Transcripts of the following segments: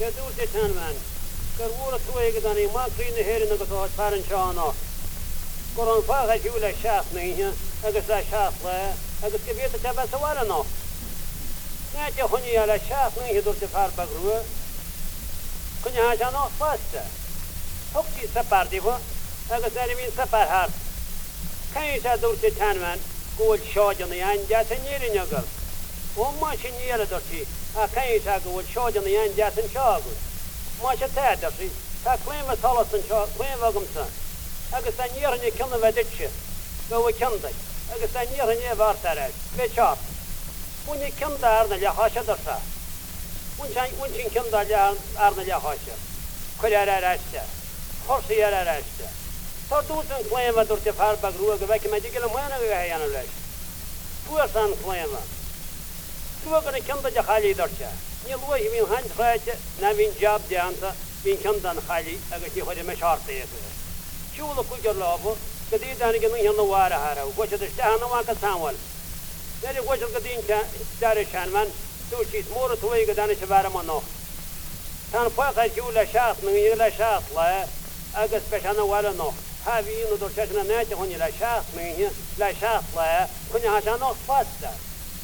دوست چند من کرور توی گدانی ما کین هری نگاه پارن شانا قرآن فاخ جوله شاخ نه اگر لا شاخ لا اگر كبيرة تبى سوالنا نأتي هني على شاخ نه دور تفار بقروه کنی هاجانو فاسته هوکی سپر دیو اگر سرمین سپر هست کنیش دورت چنمن گول شاجنی انجات نیری نگل و ماشی نیره داشتی کنیش گول شاجنی انجات شاگو ماشی تر داشتی تا کلیم سالسن شاگ کلیم وگمسن اگر سن نیرنی کنه ودیچه گوی کنده اگر سن نیرنی وارترش بچار اونی کنده ارنه لحاشه داشته اون کنده ارنه لحاشه کلیره رشته خورسی یاره رشته تا دوستن کلیم و دورت فر بگروه گوه که مدیگل مانه گوه هیانو لش پورسان کلیم گوه کنه کنده جا خالی دارشه نیلوه بین هنج خواهد نوین جاب دیانتا بین کندن خالی اگر تی خودی مشارته یکوه چولو کجر لابو کدی دانی که نو هنو واره هاره و گوشه دشته هنو واقع سامول نری گوشه کدین دارشان من تو چیز مورو توی گدانش باره منو تان فاقه جوله شاخ نوی لشاخ لا اگس بشانه واره نو هاوی اینو درچشنه نیتی هنی لشاخ نوی لشاخ لا کنی هاشانه فاسته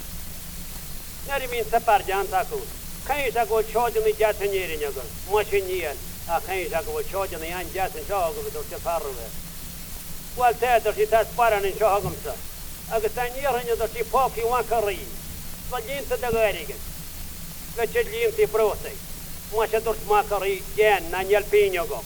نری بین سپر جان تاکو خیلی گل شادنی جات نیری نگل ماشینیان خیلی گل شادنی آن جات شاگو درچ فروه والته درچ تاس پارن شاگمسه اگه تنیرنی درچ پاکی وانکری وجین تدگاریگن وچلین تی پروسی ماشه درچ ماکری جن نانیل پینیگو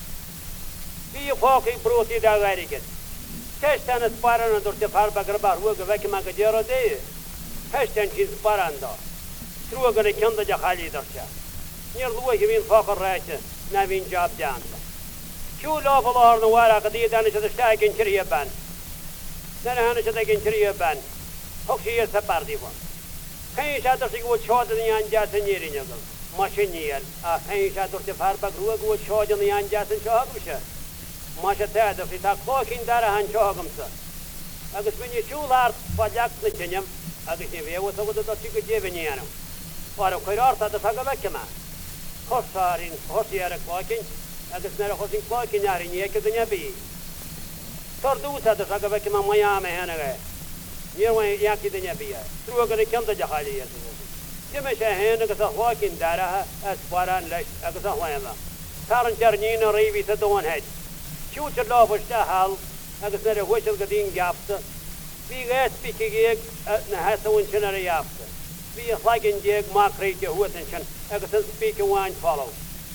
بی پاکی پروتی دگاریگن تشتن پارن درچ فر بگربار وگه وکی مگه جرا دی تشتن چیز پارندا تروگره کنده جا خالی درچه نیر لوه بین فاقر رایچه نوین جاب جانتا چو لافلار نوارا قدی دانش دشتا گنچریه بند نه هنوز شده گنچریه بند حکشیه سپر دیوان خیلی شادر سی گوه چادنی انجاس نیری نگل ماشینیل خیلی شادر سی فر بگروه گوه چادنی انجاس شاهد بشه ماشه تادر سی تا کلاکین داره هن شاهدمسه اگه سمینی چولار فاجاک نچنیم اگه سمیه و سوده داشتی که جیبه نیانم وارو کیرار تا دفعه بکمه خوشارین خوشیاره کلاکین اگه سنره خوشین کلاکین یاری نیه که دنیا بی تر دو تا دفعه بکمه میامه هنگه نیروی یکی دنیا بیه ترو اگر کنده جهالیه جمعش هنگه سخواکین داره اسپاران لش اگه سخوایم تارن جرنین ریوی سدوان هج شو چلا بشته حال اگه سنره خوشل قدین جابته بیگه سپیکیگ نهسون شنره یافته بی خلاقین جیگ ماکری جهوت انشان اگه سن سپیک وان فالو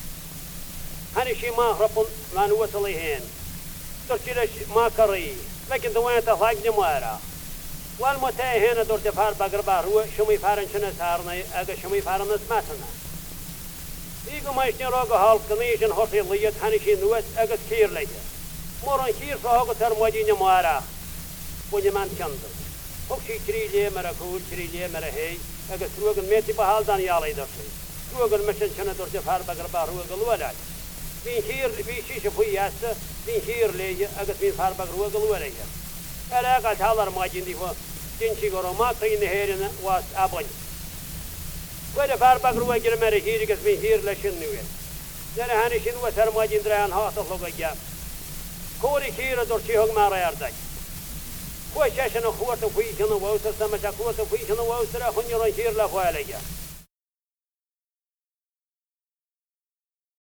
هنشی ما ربون من وصلی هن ترچیلش ماکری لكن دوان تخلاق نمارا والمتاي هنا دور تفار بقربار هو شمي فارن شنو سارنا اگه شمي فارن اسماتنا يقو ما يشتين روغو هالك نيشن هوتي ليت هنشي نوت اگه كير ليه مورن كير فهوغو تر موجي نمارا ونمان كندر هوكشي تريليه مركول تريليه مرهي اگه سروغن ميتي بحال دان يالي درسي سروغن مشن شنو دور تفار بقربار هو قلولاج بين خير بين شيش فوي ياسته بين خير ليه اگه بين فار بقر هو قلولاج الا قال حالر ماجين دي فو جنشي غرو ما قين هيرن واس ابن ولا فار بقر هو جر مرهي اگه بين خير لشن نوي لأن هنشين وسر ماجين دريان هات خلق جاب كوري خير دور شي هوغ ما رايردك خوش عشان خوات فوي شنو ووسر سمشا خوات فوي شنو ووسر خنيرن خير لا خوالجا